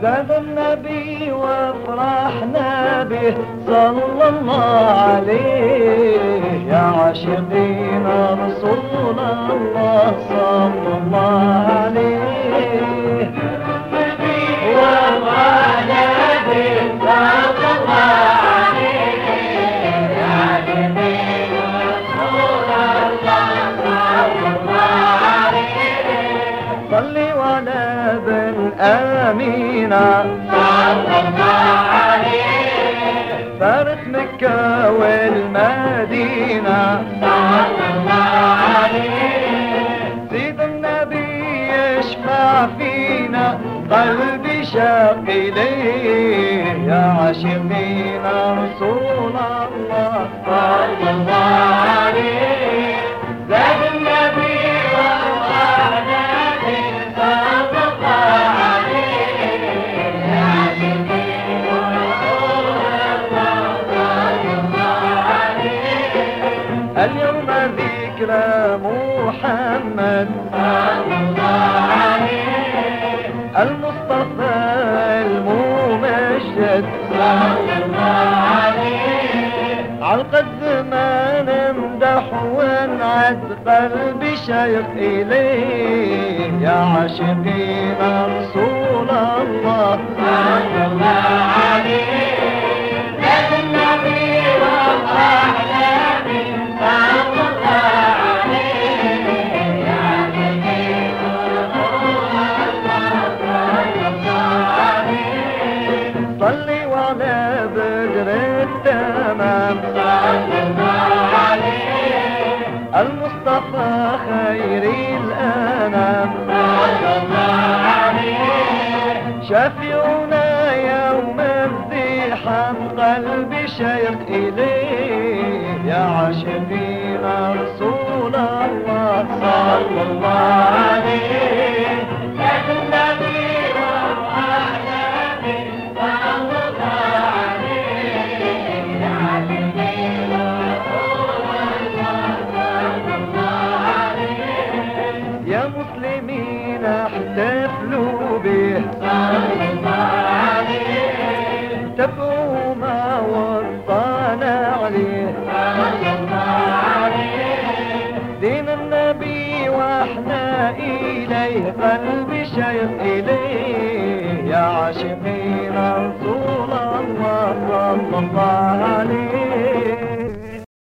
زاد النبي وافرحنا به صلى الله عليه يا عاشقين رسول الله صلى الله عليه. وافرحنا به صلى الله عليه يا عاشقين رسول الله صلى الله عليه. صلي على ابن آمينة صلى الله عليه فارس مكة والمدينة صلى الله عليه. سيد النبي يشفع فينا قلبي شاق إليه يا عاشقين رسول الله صلى الله عليه. زاد النبي وأرواحنا به صلى الله عليه يا عاشقين رسول الله صلى الله عليه. اليوم ذكرى محمد صلى الله عليه المصطفى الممجد صلى الله عليه. عالقد ما نمدح ونعد قلبي شيق إليه يا عاشقين رسول الله صلى الله عليه. زاد النبي وافرحنا به صلى الله عليه يا عاشقين رسول الله صلى الله عليه. صلي وعلى بدر التمام صلى الله عليه المصطفى خير الأنام صلى الله عليه. شافعنا يوم الزحام قلبي شيق إليه يا عاشقين رسول الله صلى الله عليه. زاد النبي وافرحنا به صلى الله عليه يا عاشقين رسول الله صلى الله عليه. يا مسلمين احتفلوا به صلى الله عليه. تبعوا ما وصانا عليه صلى الله عليه. دين النبي واحنا إليه قلبي شيق إليه يا عاشقين رسول الله صلى الله عليه.